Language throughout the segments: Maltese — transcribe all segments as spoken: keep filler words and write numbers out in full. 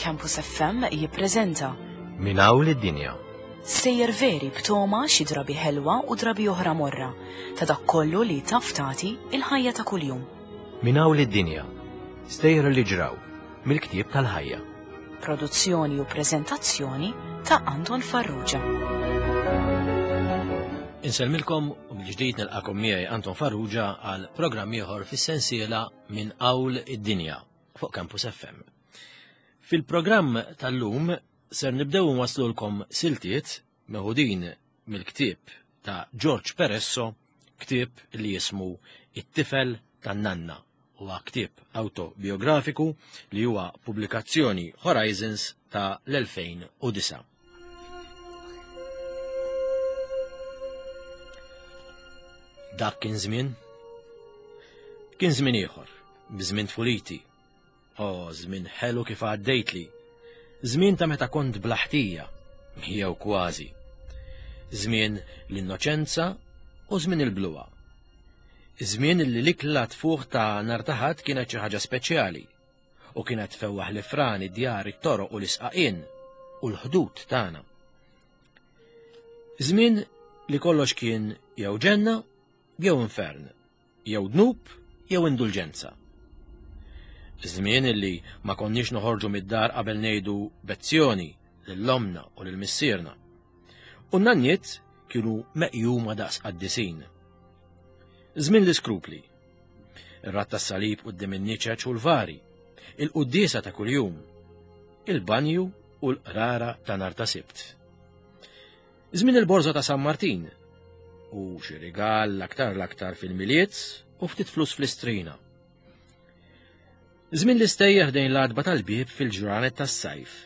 Campus F M jippreżenta Min hawn lid-dinja. Sejjer veri b'toma xi drabi ħelwa u drabi oħra morra ta' dak kollu li taf tagħti il-ħajja ta' kuljum. Min hawn lid-dinja. Stejjer li ġraw mill-ktieb tal-ħajja. Produzzjoni u preżentazzjoni ta' Anton Farrugia. Inselmilkom u mill-ġdid nilqakom miegħi Anton Farrugia għal programm ieħor fis-sensiela Min hawn id-dinja fuq Campus F M. Fil-programm tal-lum ser nibdew nwaslulkom siltiet meħudin mill-ktieb ta' George Peresso, ktieb li jismu It-tifel tan-nanna, huwa ktieb autobiografiku li huwa pubblikazzjoni Horizons ta' l-elfejn u disa'. Dak kien żmien? Kien żmien ieħor, biżmien tfuliti. O, żmien ħelu kif għaddejtli. Żmien ta' meta kont blaħtija, jew kważi. Żmien l-innoċenza u żmien il-bluwa. Żmien li l-ikla tfuħ ta' nartaħat kienet xi ħaġa speċjali u kienet tfewwaħ l-ifran, id-djar, it-toroq u l-isqaqien u l-ħdud tagħna. Żmien li kollox kien jew ġenna jew infern, jew dnub jew indulġenza. Żmien illi ma konniex noħorġu mid-dar qabel ngħidu bezzjoni lill-omna u lill-missierna. U n-nanniet kienu meqjuma daqs qaddisin. Żmien l-iskrupli. Ir-rat tas-salib quddiem in-niċeċ u l-vari, il-quddiesa ta' kuljum, il-banju u l-qrara ta' nhar ta' Sibt. Żmien il-borża ta' San Martin u xi rigal l-aktar l-aktar fil-miliet u ftit flus fl-istrina. Żmien l-istejjeħ dejn l-adba tal-bieb fil-ġranet tas-sajf.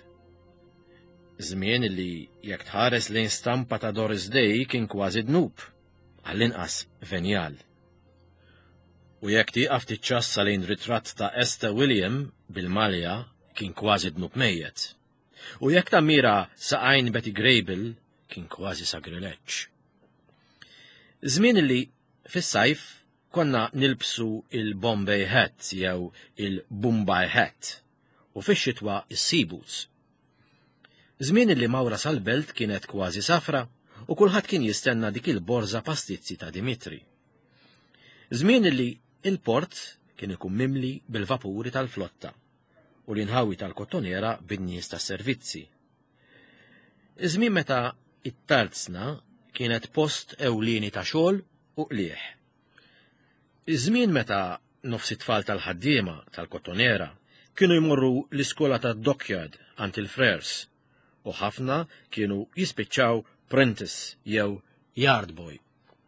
Żmien li jekk tħares lejn stampa ta' Doris Day kien kważi dnub, għall-inqas venjal. U jekk tieqaf tiċċassa lejn ritratt ta' Esther William bil-malja kien kważi dnub mejjed. U jekk tammira saqajn Betty Grable kien kważi sagrileġġ. Żmien li fis-sajf konna nilbsu il-Bombay hat jew il-Bombay hat u fix-xitwa is-sea boots. Żmien li mawra sal-belt kienet kważi safra u kulħadd kien jistenna dik il-borża pastizzi ta' Dimitri. Żmien li il-port kien ikun mimli bil-vapuri tal-flotta u l-inħawi tal-kottoniera bin-nies tas-servizzi. Żmien meta it-tarzna kienet post ewlieni ta' xogħol u qlieħ. Iż-żmien meta nofs it-tfal tal-ħaddiema tal-kottoniera kienu jmorru l-iskola tad-dockyard għand il-frers u ħafna kienu jispiċċaw prentice jew yard boy.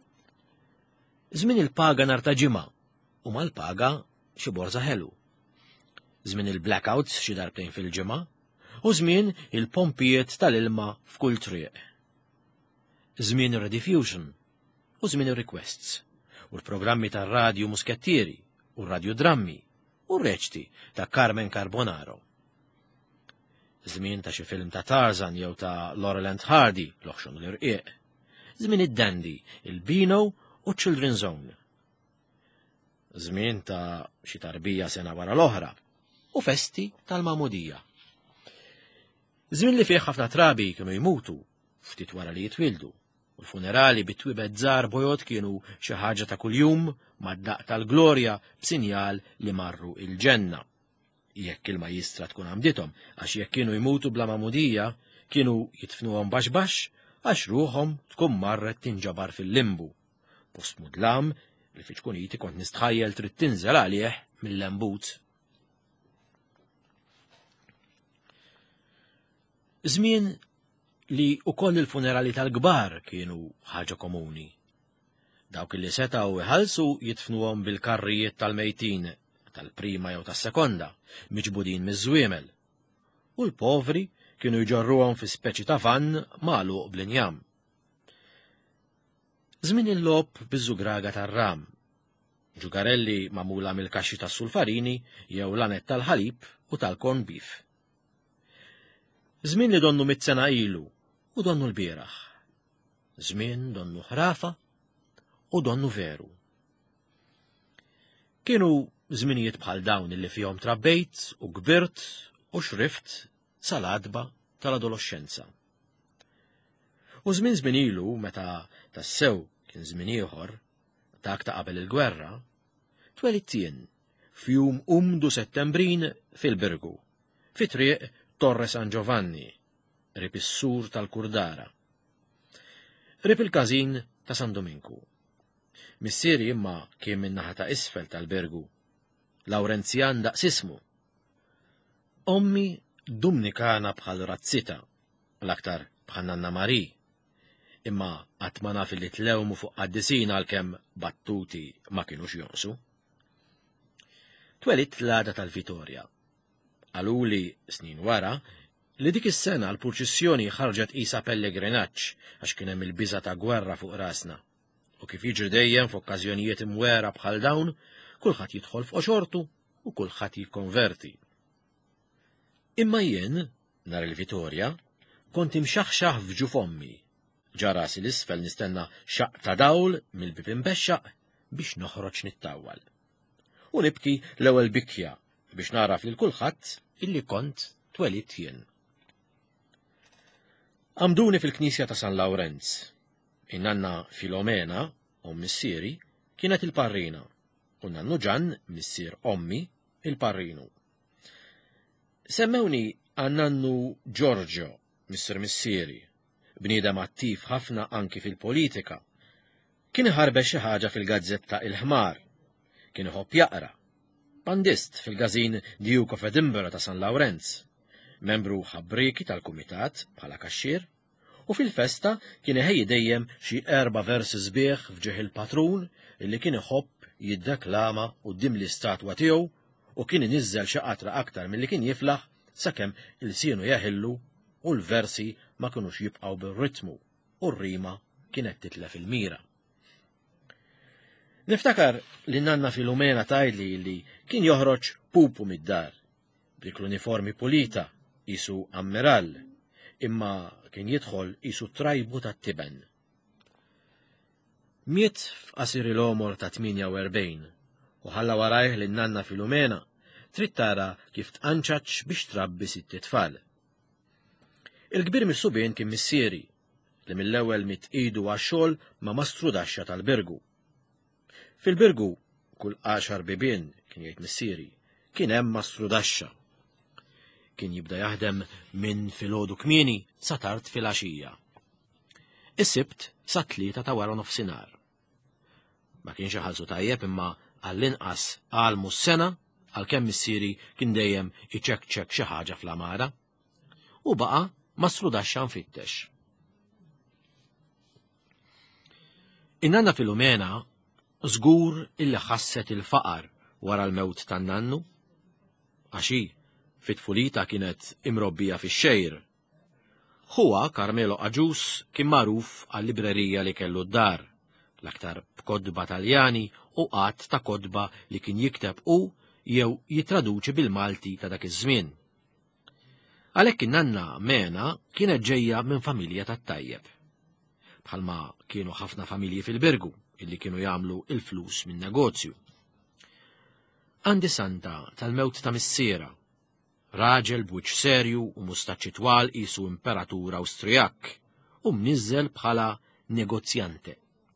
Żmien il-paga nhar ta' ġimgħa u mal-paga xi borża ħelu. Żmien il-blackouts xi darbtejn fil-ġimgħa u żmien il-pompijiet tal-ilma f'kull triq. Żmien ir-rediffusion u żmien ir-requests u l-programmi tar-radju muskettieri u r-radiodrammi u r-reċti ta' Carmen Carbonaro. Żmien ta' xi film ta' Tarzan jew ta' Laurel and Hardy l-oħxon u l-irqiq. Żmien id-Dandy, il-Beano u Children's Zone. Żmien ta' xi tarbija sena wara l-oħra u festi tal-Mamudija. Żmien li fih ħafna trabi kienu jmutu ftit wara li jitwildu. U l-funerali bit-twibed żgħar bojot kienu xi ħaġa ta' kuljum mad-daq tal-glorja b'sinjal li marru il-ġenna. Jekk il-majjistra tkun għamdithom għax jekk kienu jmutu bla mamudija kienu jitfnuhom baxbax għax ruħhom tkun marret tinġabar fil-limbu. Post mudlam li fi ċkuniti kont nistħajjel trid tinżel għalih mill-lembut. Żmien li ukoll il-funerali tal-kbar kienu ħaġa komuni. Dawk li setgħu iħallsu jitfnuhom bil-karrijiet tal-mejtin tal-prima jew tas-sekonda, miġbudin miż-żwiemel. U l-povri kienu jġorruhom fi speċi ta' vann magħluq bl-injam. Żmien il-lob biż-żugraga tar-ram, ġugarelli magħmula mill-kaxxi tas-sulfarini jew lanet tal-ħalib u tal-corn beef. Żmien li donnu mit-sena ilu u donnu l-bieraħ. Żmien donnu ħrafa u donnu veru. Kienu żminijiet bħal dawn illi fihom trabbejt u kbirt u xrift sal-adba tal-adolescenza. U żmien żmien ilu meta tassew kien żmien ieħor dak ta' qabel il-gwerra, twelidtien f'jum umdu Settembrin fil-Birgu, fi triq Torre San Giovanni, rib is-sur tal-Kurdara. Rib il-każin ta' San Dominku. Missieri imma kien min naħa ta' isfel tal-Birgu, Lawrenzjan daqs ismu. Ommi Dominikana bħal Razzita, l-aktar bħal Nanna Mari, imma qatt ma naf li tlewmu fuq qaddisina għalkemm battuti ma kinux jonqsu. Twelidt l-għada tal-Vitorja. Għaluli snin wara li dik is-sena l-purċissjoni ħarġet qisha pellegrinaġġ għax kien hemm il-biża ta' gwerra fuq rasna. U kif jiġri dejjem f'okkażjonijiet imwera bħal dawn, kulħadd jidħol f'qoxortu u kulħadd jikkonverti. Imma jien, nar il-Vitorja, kont imxaħxaħ f'ġuf ommi. Ġarasi l-isfel nistenna xaq ta' dawl mill-bib imbexxaq biex noħroġ nittawwal. U nibki l-ewwel bikja biex naraf lil kulħadd illi kont twelidt jien. Għamduni fil-Knisja ta' San Lawrenz. In-nanna Filomena, om missieri, kienet il-parrina, u nannu Ġan, missier ommi, il-parrinu. Semmewni għannannu Giorgio, missier missieri, bniedem attiv ħafna anki fil-politika. Kien ħarbex xi ħaġa fil-gazzetta Il-Ħmar, kien iħobb jaqra, pandist fil-gazin Duke of Edinburgh ta' San Lawrenz, membru ħabbriki tal-kumitat bħala kaxxier, u fil-festa kien iħejji dejjem xi erba' versi sbieħ fġieħ il-patrun illi kien iħobb jiddeklama quddiem l-istatwa tiegħu u kien iniżżel xi qatra aktar milli kien jiflaħ sakemm il-sienu jaħillu u l-versi ma kinux jibqgħu bir-ritmu u r-rima kienet titlef il-mira. Niftakar li nanna Filomena tgħidli li kien joħroġ pupu mid-dar, dik l-uniformi pulita qisu ammiral, imma kien jidħol qisu trajbu tat-tiben. Miet f'qasir il-omor ta' tminja u erbgħin u ħalla warajh li nanna Filomena trid tara kif tqanċaċ biex trabbi sitt tfal. Il-kbir mis-subien kien missieri li mill-ewwel mitqidu għax-xogħol ma' Mastru Daxxa tal-Birgu. Fil-Birgu kull għaxar bibien kien jgħid missieri kien hemm Mastru Daxxa. Kien jibda jaħdem minn filgħodu kmieni sa tard filgħaxija. Is-sibt sa tlieta ta' wara nofsinhar. Ma kienx iħallsu tajjeb imma għall-inqas għalmu s-sena għalkemm missieri kien dejjem iċekkċekk xi ħaġa fl-amara u baqa' Mastru Daxxa nfittex. In-nanna Filomena żgur illi ħasset il-faqar wara l-mewt tan-nannu, għaxi fit-tfulita kienet imrobbija fix-xejr. Huwa Carmelo Aġus kien magħruf għall-librerija li kellu d-dar, l-aktar b'kodba Taljani u qatt ta' kodba li kien jikteb u jew jitraduċi bil-Malti ta' dak iż-żmien. Għalhekk in-nanna Mena kienet ġejja minn familja tat-tajjeb. Bħalma kienu ħafna familji fil-Birgu illi kienu jagħmlu il-flus minn negozju. Għandi santa tal-mewt ta' missiera, raġel b'wiċċ serju u mustaċċi twal qisu imperatur Awstrijak u mniżżel bħala negozjante.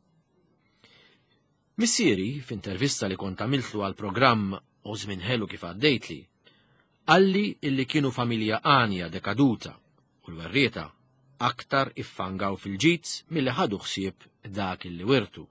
Missieri, f'intervista li kont għamiltlu għal programm u żmien ħelu kif għaddejtli, għalli illi kienu familja għanja dekaduta u l-werrieta aktar iffangaw fil-ġitz milli ħadu ħsieb dak illi wirtu.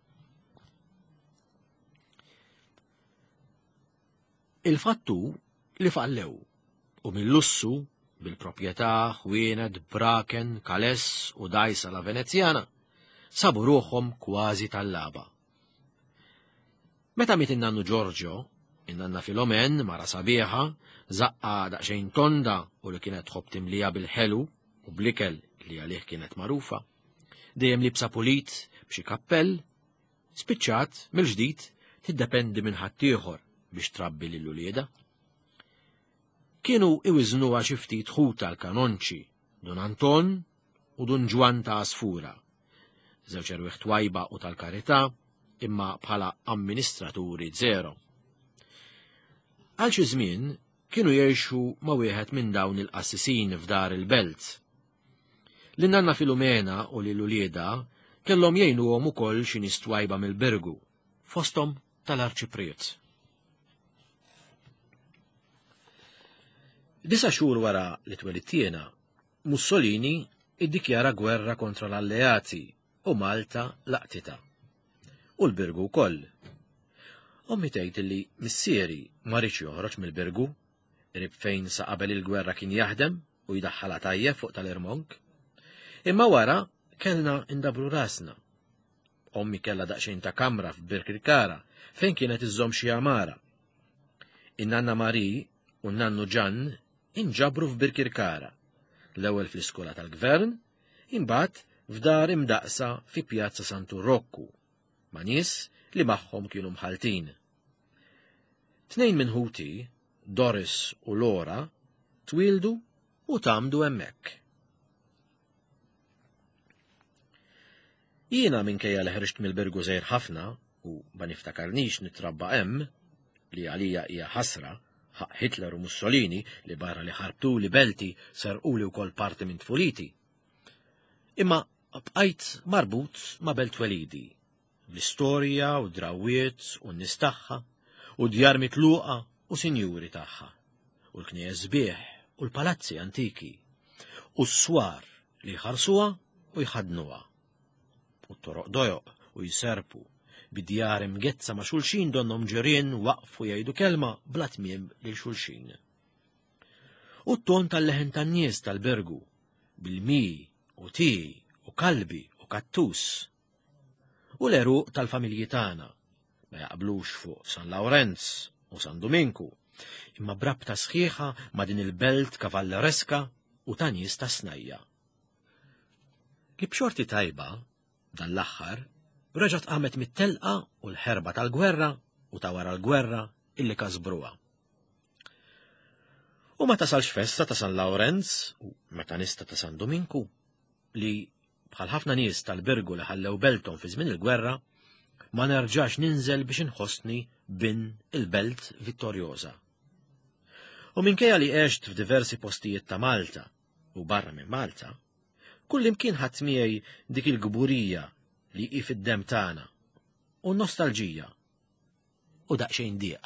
Il-fattu li fallew u mill-lussu bil-proprjetà ħwienet Braken, Kales u Dajsa la Venezjana sabu ruħhom kważi tal-laba. Meta miet in-nannu Giorgio, in-nanna Filomen mara sabiħa, zaqqa daqsxejn tonda u li kienet tħobb timlija bil-ħelu u bl-ikel li għalih kienet magħrufa, dejjem libsa pulit b'xi kappell, spiċċat mill-ġdid tiddependi minn ħadd ieħor biex trabbi lil ulieda. Kienu iwiżnuha xi ftit ħuta l-kanonċi, Don Anton u Don Ġwan ta' Asfura, żewġ erwieħ twajba u tal-karità, imma bħala amministraturi zero. Għal xi żmien kienu jgħixu ma' wieħed minn dawn il-qassisin f'dar il-belt. L-nanna Filumena u lil ulieda kellhom jgħinuhom ukoll xi nies twajba mill-Bergu, fosthom tal-Arċipriet. Disa xhur wara li twelidtiena, Mussolini iddikjara gwerra kontra l-Alleati u Malta laqtita. U l-Bergu wkoll. Ommi tgħid li missieri ma rridx joħroġ mill-Bergu, rib fejn sa qabel il-gwerra kien jaħdem u jdaħħala tajjeb fuq tal-Irmonk. Imma wara kellna indabru rasna. Ommi kellha daqsxejn ta' kamra f'Birkirkara fejn kienet iżżomm xi amara. In-Nanna Mari u n-Nannu Ġan inġabru f'Birkirkara, l-ewwel fl-iskola tal-Gvern, imbagħad f'dar imdaqsa fi Pjazza Santu Rokku, ma' nies li magħhom kienu mħaltin. Tnejn minn ħuti, Doris u Lora, twildu u tamdu hemmhekk. Jiena minkejja li ħriġt mill-Bergu żgħir ħafna u ma niftakarnix nitrabba hemm, li għalija hija ħasra, ħaq Hitler u Mussolini li barra li ħarbtu li belti serquli wkoll parti minn tfuliti. Imma bqajt marbut ma' belt welidi, l-istorja u drawiet u n-nies tagħha u djar mitluqa u sinjuri tagħha, u l-kniez sbieħ u l-palazzi antiki, u s-swar li jħarsuha u jħadnuha, u t-toroq dojoq u jserpu, bid-djar imgezza ma' xulxin donhom ġirien waqfu jgħidu kelma bla tmiem lil xulxin. U t-ton tal-leħen tan-nies tal-Bergu, bil-mi u ti u kalbi u kattus. U l-eruq tal-familji tagħna ma jaqblux fuq San Lawrenz u San Dominku, imma brabta sħiħa ma' din il-belt kavallereska u ta' nies ta' snajja. Li b'xorti tajba, dan l-aħħar, reġgħet qamet mit-telqa u l-ħerba tal-gwerra u ta' wara l-gwerra illi kasbruha. U ma tasalx festa ta' San Lawrenz u meta nista ta' San Dominku li bħal ħafna nies tal-Bergu li ħallew belthom fi żmien il-gwerra ma nerġax ninżel biex inħossni bin il-belt vittorjoża. U minkejja li għext f'diversi postijiet ta' Malta u barra minn Malta, kullimkien ħadd miegħi dik il-gburija li hi fid-dem tagħna u n-nostalġija u daqsxejn dieqa.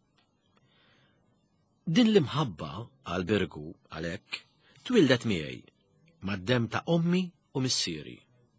Din l-imħabba għall-Bergu għalhekk twildet miegħi mad-dem ta' ommi u missieri.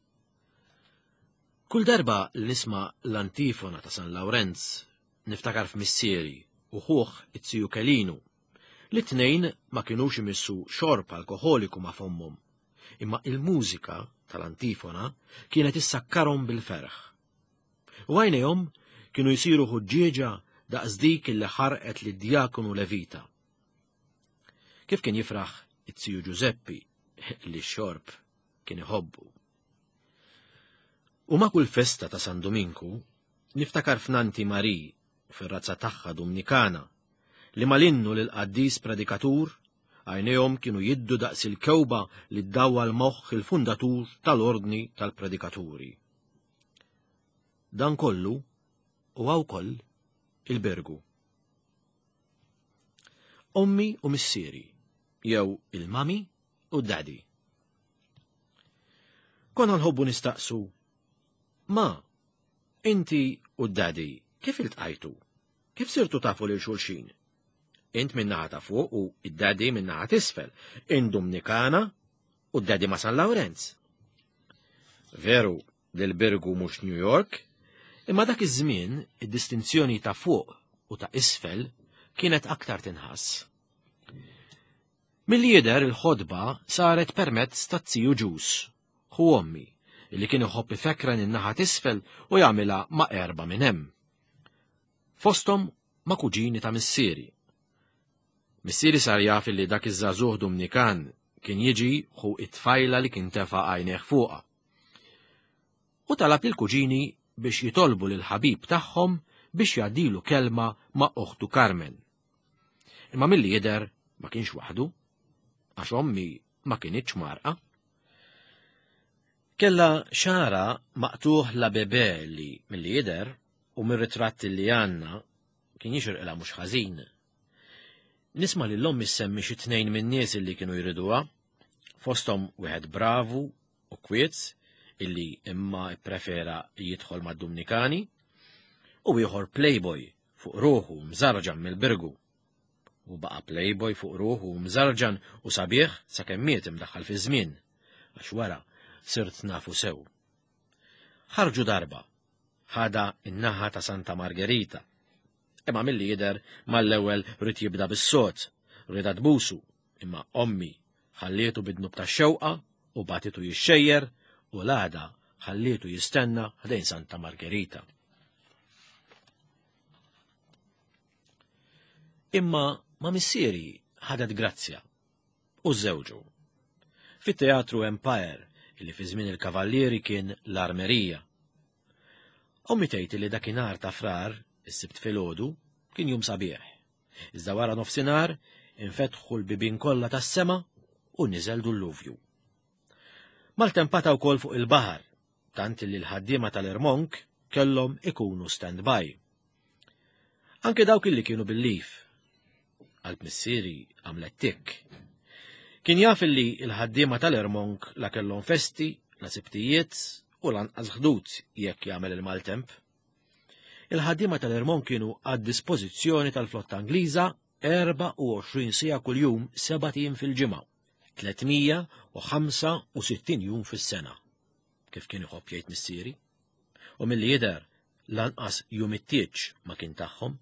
Kull darba li nisma' l-antifona ta' San Lawrenz niftakar f'missieri u ħuħ it-Siju Kelinu li t-tnejn ma kinux imissu xorb alkoħoliku ma' fommhom, imma il-mużika tal-antifona kienet issakkarhom bil-ferħ. U għajnejhom kienu jsiru ħuġġieġa daqs dik illi ħarqet lid-Djakonu Levita. Kif kien jifraħ it-Siju Giuseppi li x-xorb kien iħobbu. U ma' kull festa ta' San Dominku niftakar f'Nanti Mari fir-razza tagħha Dominikana li malinnu lil qaddis predikatur għajnejhom kienu jiddu daqs il-kewba li ddawwa l-moħħ il-fundatur tal-ordni tal-predikaturi. Dan kollu u wkoll il-Bergu. Ommi u missieri, jew il-mami u d-dadi. Konna nħobbu nistaqsu, ma, inti u d-dadi kif iltqajtu? Kif sirtu tafu lil xulxin? Int minnaħa ta' fuq u id-dadi minnaħa t'isfel, in Dominikana u d-dadi ma' San Lawrenz. Veru li l-Bergu mhux New York, imma dak iż-żmien id-distinzjoni ta' fuq u ta' isfel kienet aktar tinħass. Milli jidher il-ħodba saret permezz ta' Tziju Ġus, ħu ommi, illi kien iħobb ifekren in-naħa t'isfel u jagħmilha ma' erba' minn hemm. Fosthom ma' kuġini ta' missieri. Missieri sar jaf li dak iż-żagħżugħ Dominikan kien jiġi ħu it-tfajla li kien tefa' għajnejh fuqha. U talab lill-kuġini biex jitolbu lil ħabib tagħhom biex jgħaddilu kelma ma' oħtu Carmen. Imma milli jidher ma kienx waħdu, għax ommi ma kienitx marqa. Kella xara maqtuħ la bebè li milli jidher u mir-ritratti li għandna kien jixirqilha mhux ħażin. Nisma' li l-omm issemmi xi tnejn min-nies illi kienu jriduha, fosthom wieħed bravu u kwiez illi imma pprefera jidħol mad-Dominikani, u ieħor playboy fuq ruħu mżarġan mill-Birgu. U baqa' playboy fuq ruħu mżarġan u sabiħ sakemm miet imdaħħal fi żmien, għax wara sirt nafu sew. Ħarġu darba, ħada in-naħa ta' Santa Margherita, imma milli jidher mal-ewwel rid jibda bis-sod, rida tbusu, imma ommi ħallietu bidnub tax-xewqa u batitu jixxejjer u l-għada ħallietu jistenna ħdejn Santa Margherita. Imma ma' missieri ħadet grazzja u żewġu. Fit-Teatru Empire illi fi żmien il-Kavallieri kien l-Armerija. Ommi tgħid li dakinhar ta' frar, is-sibt filgħodu, kien jum sabiħ. Iżda wara nofsinhar infetħu l-bibien kollha tas-sema u niżel dulluvju. Maltempata wkoll fuq il-baħar, tant li l-ħaddiema tal-Ermonk kellhom ikunu stand-by. Anke dawk illi kienu bil-lif, għalb missieri għamlet tikk. Kien jaf illi l-ħaddiema tal-Ermonk la kellhom festi, la sibtijiet u lanqas ħdud jekk jagħmel il-maltemp. Il-ħaddiema tal-Ermonk kienu għad-dispożizzjoni tal-flotta Angliża erba' u għoxrin siegħa kuljum seba' tim fil-ġimgħa, tlietmija u ħamsa u sittin jum fis-sena. Kif kien iħobb jgħid missieri? U milli jidher lanqas jum it-tieġ ma kien tagħhom.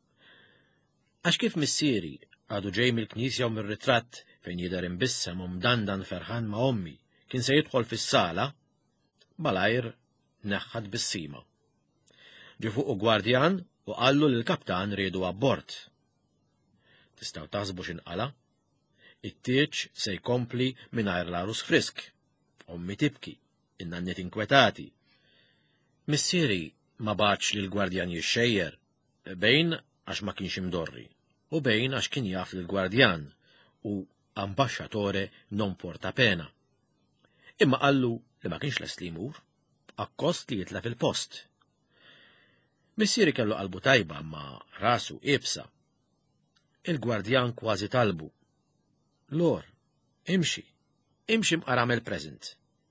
Għax kif missieri għadu ġej mill-Knisja u mir-ritratt fejn jidher imbissem u mdandan ferħan ma' ommi kien se jidħol fis-sala, malajr neħħad bis-sima. Ġie fuq gwardjan u qallu li l-kaptan riedu abbord. Tistgħu taħsbu x'inqala? It-tieġ se jkompli mingħajr l-arus frisk. Ommi tibki, in-nanniet inkwetati. Missieri ma baċ li l-gwardjan jixxejjer, bejn għax ma kienx imdorri, u bejn għax kien jaf li l-gwardjan u ambaxxatore non porta pena. Imma qallu li ma kienx lest li jmur, akkost li jitla fil-post. Missieri kellu qalbu tajba ma rasu ibsa. Il-gwardjan kważi talbu. Lor, imxi, imxi mqaramel present.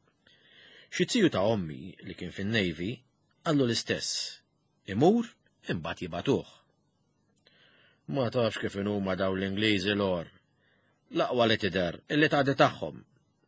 Xi tziju ta' ommi li kien fin-Navy għallu l-istess. Imur, imbagħad jibatuh. Ma tafx kif huma daw l-Ingliżi lor. L-aqwa li tidher illi tgħaddi tagħhom.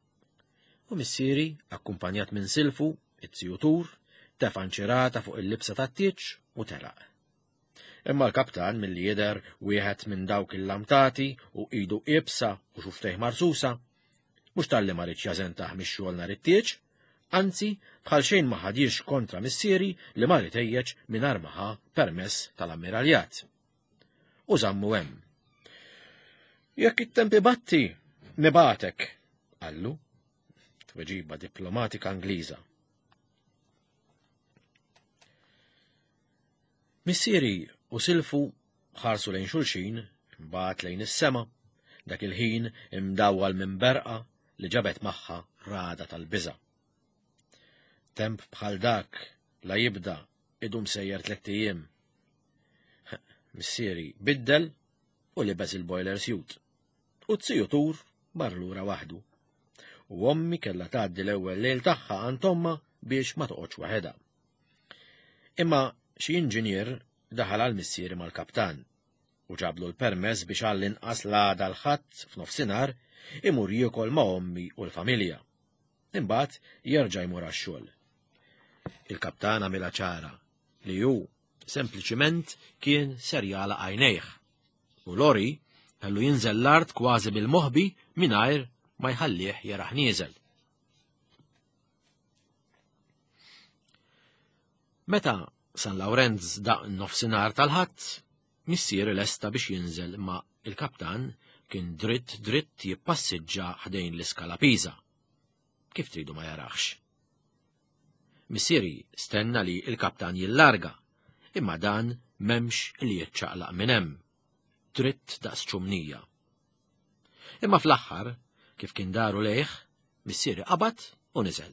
U missieri, akkumpanjat minn silfu, it-tzjutur, tefan ċirata fuq il-libsa tat-tieġ u telaq. Imma l-kaptan milli jidher wieħed minn dawk il-lamtati u idu qibsa u xuftejh marsusa, mhux talli ma rridx jażentaħ mix-xogħol nhar it-tieġ, anzi bħal xejn ma ħadix kontra missieri li ma ritejjeġ mingħajr ma ħa permess tal-ammiraljat. U żammu hemm. Jekk it-tempi batti, nibatek, qallu, tweġiba diplomatika Angliża. Missieri u silfu ħarsu lejn xulxin, imbagħad lejn is-sema, dak il-ħin imdawwal minn berqa li ġabet magħha rada tal-biża'. Temp bħal dak la jibda idum sejjer tliet ijiem. Missieri biddel u libes il-boiler suit. U t-tzjutur bar lura waħdu. U ommi kellha tgħaddi l-ewwel lejl tagħha għand omma biex ma toqgħodx waħedha. Imma xi inġinier daħal għal missieri mal-kaptan u ġablu l-permess biex għall-inqas l-għada l-ħadd f'nofsinhar imur jiekol ma' ommi u l-familja. Imbagħad jerġa' jmur għax-xogħol. Il-kaptan għamilha ċara li hu sempliċiment kien ser jagħlaq għajnejh u Lori kellu jinżel l-art kważi bil-moħbi mingħajr ma jħallih jaraħ nieżel. Meta San Lawrenz daq nofsinhar tal-ħadd, missieri lesta biex jinżel ma il-kaptan kien dritt dritt jippassiġġa ħdejn l-iskala Pisa. Kif tridu ma jaraħx? Missieri stenna li il-kaptan jillarga, imma dan memx li jiċċaqlaq minn hemm, dritt daqs ċumnija. Imma fl-aħħar, kif kien daru lejh, missieri qabad u niżel.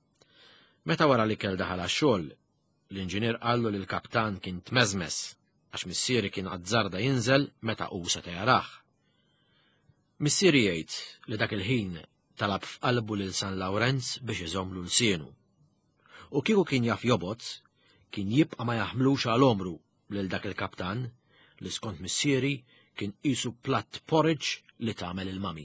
Meta wara li kell daħal għax-xogħol, l-inġinier qallu li l-kaptan kien tmeżmes għax missieri kien għazzarda jinżel meta u se jaraħ. Missieri jgħid li dak il-ħin talab f'qalbu lil San Lawrenz biex iżomlu l-sienu. U kieku kien jaf jobot, kien jibqa' ma jaħmlux għal-omru lil dak il-kaptan li skont missieri kien qisu platt porridge li tagħmel il-mami.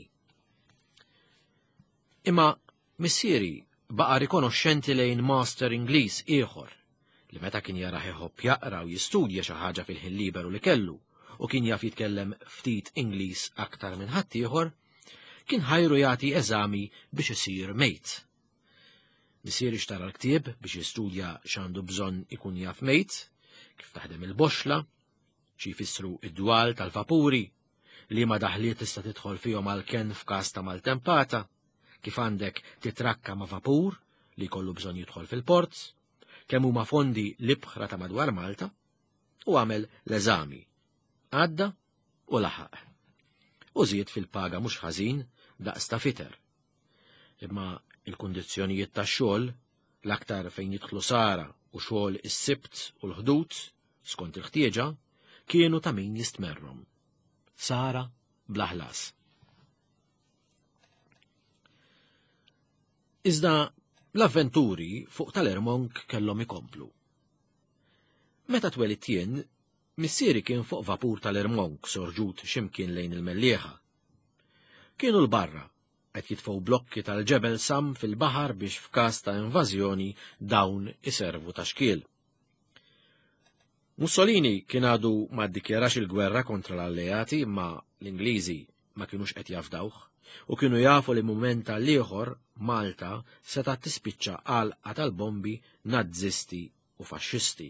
Imma missieri baqa' rikonoxxenti lejn master Ingliż ieħor li meta kien jara iħobb jaqra u jistudja xi ħaġa fil-ħin liberu li kellu u kien jaf jitkellem ftit Ingliż aktar minn ħadd ieħor, kien ħajru jagħti eżami biex isir mejt. Missieri xtara l-ktieb biex jistudja x'għandu bżonn ikun jaf mejt, kif taħdem il-boxla, xi jfissru id-dwal tal-vapuri, li ma daħliet tista' tidħol fihom għal-ken f'każ ta' maltempata, kif għandek titrakka ma' vapur li jkollu bżonn jidħol fil-port, kemm huma fondi l-ibħra ta' madwar Malta, u għamel l-eżami. Għadda u laħaq. U żied fil-paga mhux ħażin daqs ta' fiter. Imma il-kundizzjonijiet tax-xogħol, l-aktar fejn jidħlu sara u xogħol is-sibt u l-ħdud skont il-ħtieġa, kienu ta' min jistmerrom. Sara bla ħlas. Iżda l-avventuri fuq tal-Ermonk kellhom ikomplu. Meta twelid jien, missieri kien fuq vapur tal-Ermonk sorġut ximkien lejn il-mellieħa. Kienu l-barra qed jitfgħu blokki tal-ġebel Sam fil-baħar biex f'każ ta' invażjoni dawn iservu ta' xkiel. Mussolini kien għadu ma ddikjarax il-gwerra kontra l-alleati imma l-Ingliżi ma kienux qed jafdawh u kienu jafu li mument tal-ieħor Malta seta' tispiċċa għalqa tal-bombi nazzisti u faxxisti.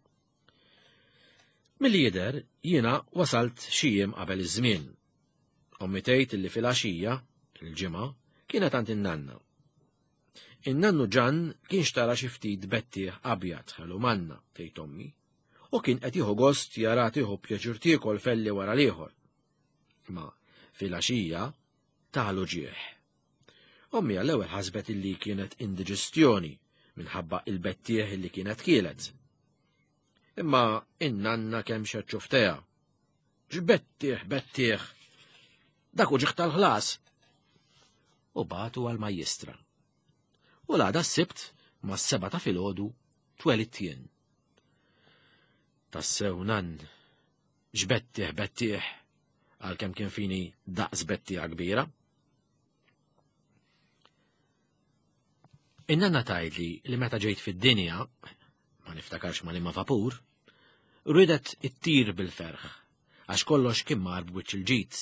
Milli jidher jiena wasalt xi jiem qabel iż-żmien. Ommi tgħid illi fil-għaxija, il-ġimgħa, kienet għand in-nanna. In-nannu Ġan kien xtara xi ftit bettieħ abjad ħelu manna, tgħid ommi, u kien qed jieħu gost jara tieħu pjaċir tiekol felli wara l-ieħor. Ma fil-għaxija taħlu ġieħ. Ommi għall-ewwel ħasbet illi kienet indiġestjoni minħabba il-bettieħ illi kienet kielet. Imma in-nanna kemm xed xufteha. X'bettieħ bettieħ, dak u ġieħ tal-ħlas. U batu għal-majjistra. U l-għada s-sibt ma s-seba ta' filgħodu twelid jien. Tassew nan, x'bettieħ bettieħ għalkemm kien fini daqs bettieħa kbira. In-nanna tgħidli li meta ġejt fid-dinja, ma niftakarx ma liema vapur, ridet ittir bil-ferħ, għax kollox kien mar b'wiċċ il-ġid.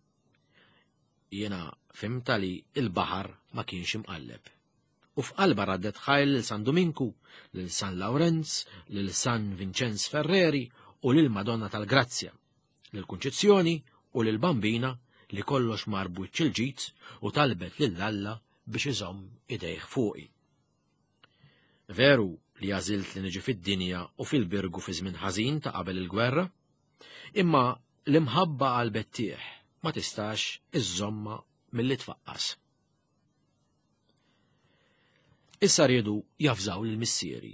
Jiena fimta li il-baħar ma kienx imqalleb. U f'qalba raddet ħajl lil San Dominku, lil San Lawrenz, lil San Vincenz Ferreri u lil Madonna tal-Grazzja, lil Kunċizzjoni u lil Bambina li kollox mar b'wiċċ il-ġid u talbet lil Alla biex iżomm idejh fuqi. Veru li għażilt li niġi fid-dinja u fil-birgu fi żmien ħażin ta' qabel il-gwerra, imma l-imħabba għal bettieħ ma tistax iżomma milli tfaqqas. Issa riedu jafżaw lill-missieri.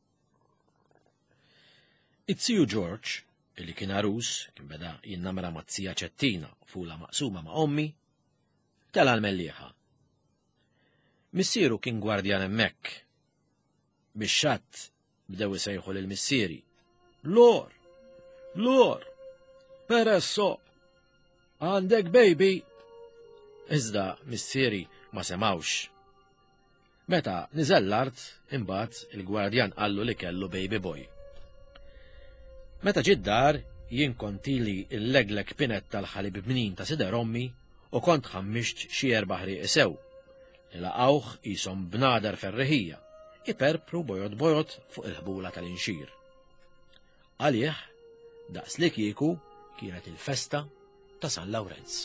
It-Siju George, illi kien arus, kien beda jinnamra ma' Zija Ċettina fula maqsuma ma' ommi, tela l-mellieħa. Missieru kien gwardjan hemmhekk. Bix-xatt bdew isejħu lill-missieri. Lor, lor, peresso, għandek baby. Iżda missieri ma semawx. Meta niżel l-art, imbagħad il-gwardjan qallu li kellu baby boy. Meta ġid dar, jien kontili il-leglek pinet tal-ħalib bnin ta' sider ommi u kont ħammixt xi erba' ħrieq sew. Li laqgħuh qishom bnader ferreħija, iperpru bojot bojot fuq il-ħbula tal-inxir. Għalih, daqs li kieku kienet il-festa ta' San Lawrenz.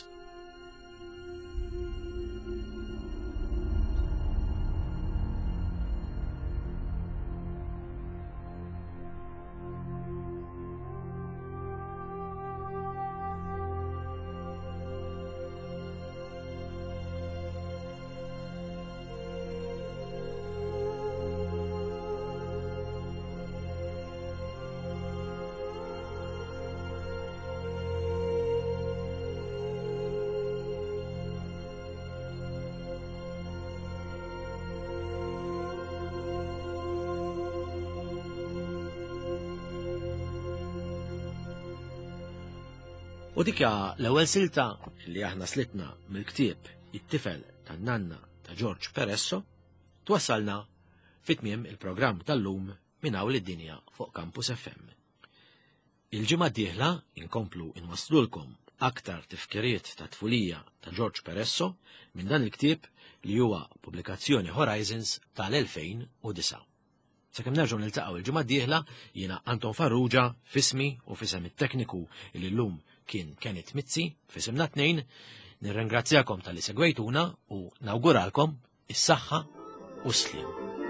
U dikja l-ewwel silta li aħna slitna mill-ktieb It-tifel tan-nanna ta' George Peresso twassalna fit-tmiem il-programm tal-lum minn hawn lid-dinja fuq Campus F M. Il-ġimgħa d-dieħla inkomplu inwasslulkom aktar tifkiriet ta' tfulija ta' George Peresso minn dan il-ktieb li huwa pubblikazzjoni Horizons tal-elfejn u disa'. Sakemm nerġgħu niltaqgħu il-ġimgħa d-dieħla jiena Anton Farrugia fismi u fisem it-tekniku li llum kien Kenneth Mizzi fisimna tnejn nirringrazzjakom tal-li segwejtuna u nawguralkom is-saħħa u s-sliem.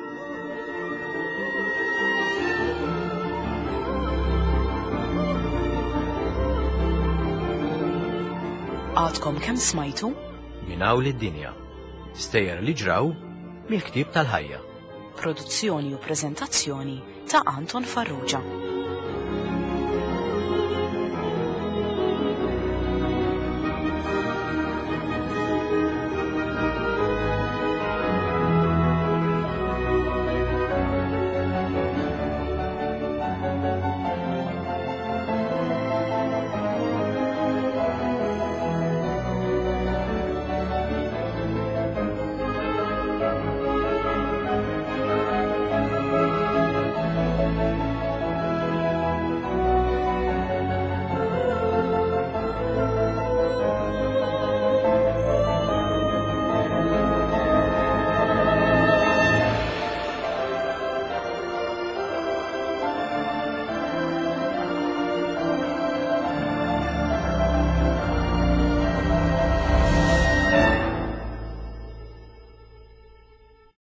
Għadkom kemm smajtu? Minn hawn lid-dinja. Stejjer li ġraw mill-ktieb tal-ħajja. Produzzjoni u preżentazzjoni ta' Anton Farrugia.